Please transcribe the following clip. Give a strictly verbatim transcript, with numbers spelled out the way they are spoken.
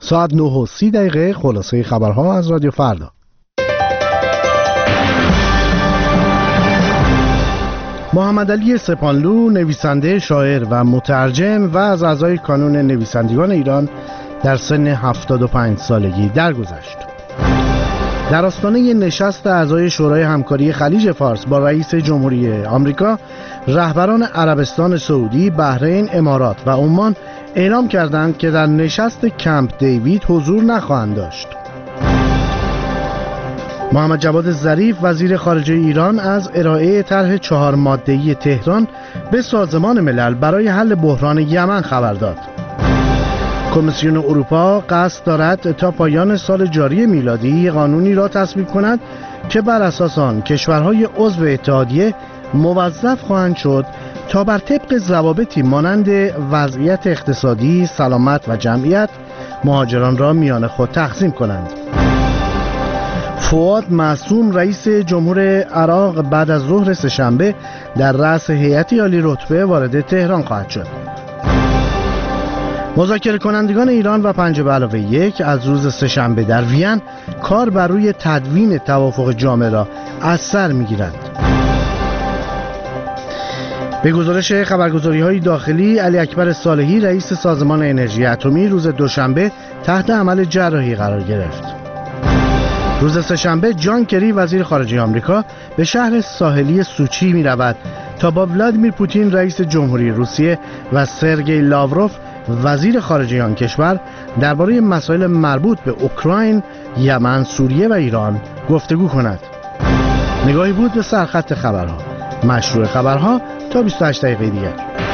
ساعت نه و سی دقیقه خلاصه خبرها از رادیو فردا. محمد علی سپانلو، نویسنده، شاعر و مترجم و از اعضای کانون نویسندگان ایران، در سن هفتاد و پنج سالگی درگذشت. در آستانه نشست اعضای شورای همکاری خلیج فارس با رئیس جمهوری آمریکا، رهبران عربستان سعودی، بحرین، امارات و عمان اعلام کردند که در نشست کمپ دیوید حضور نخواهند داشت. محمد جواد ظریف، وزیر خارجه ایران، از ارائه طرح چهار ماده‌ای تهران به سازمان ملل برای حل بحران یمن خبر داد. کمیسیون اروپا قصد دارد تا پایان سال جاری میلادی قانونی را تصویب کند که بر اساس آن کشورهای عضو اتحادیه موظف خواهند شد تا بر طبق ضوابطی مانند وضعیت اقتصادی، سلامت و جمعیت مهاجران را میان خود تقسیم کنند. فؤاد معصوم، رئیس جمهور عراق، بعد از ظهر سه‌شنبه در رأس هیئتی عالی رتبه وارد تهران خواهد شد. مذاکره کنندگان ایران و پنج به علاوه یک از روز سه‌شنبه در وین کار بر روی تدوین توافق جامع را از سر می‌گیرند. به گزارش خبرگزاری‌های داخلی، علی اکبر صالحی، رئیس سازمان انرژی اتمی، روز دوشنبه تحت عمل جراحی قرار گرفت. روز سه‌شنبه جان کری، وزیر خارجه آمریکا، به شهر ساحلی سوچی می رود تا با ولادیمیر پوتین، رئیس جمهوری روسیه، و سرگئی لاوروف، وزیر خارجه آن کشور، درباره مسائل مربوط به اوکراین، یمن، سوریه و ایران گفتگو کند. نگاهی بود به سرخط خبرها. مشروع خبرها تا بیست و هشت دقیقه دیگر.